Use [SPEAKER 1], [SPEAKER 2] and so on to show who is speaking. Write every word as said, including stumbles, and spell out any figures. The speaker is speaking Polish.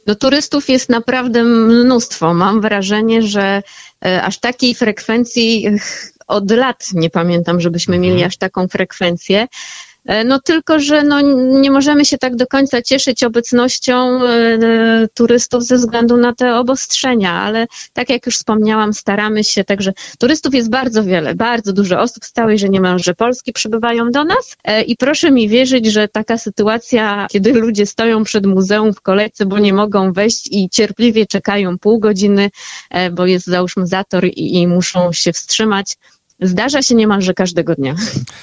[SPEAKER 1] No turystów jest naprawdę mnóstwo. Mam wrażenie, że aż takiej frekwencji od lat nie pamiętam, żebyśmy
[SPEAKER 2] Mhm.
[SPEAKER 1] mieli aż taką frekwencję. No tylko, że no, nie możemy się tak do końca cieszyć obecnością e, turystów ze względu na te obostrzenia, ale tak jak już wspomniałam, staramy się, także turystów jest bardzo wiele, bardzo dużo osób z całej, że niemalże Polski przybywają do nas e, i proszę mi wierzyć, że taka sytuacja, kiedy ludzie stoją przed muzeum w kolejce, bo nie mogą wejść i cierpliwie czekają pół godziny, e, bo jest załóżmy zator i, i muszą się wstrzymać, zdarza się niemalże każdego dnia.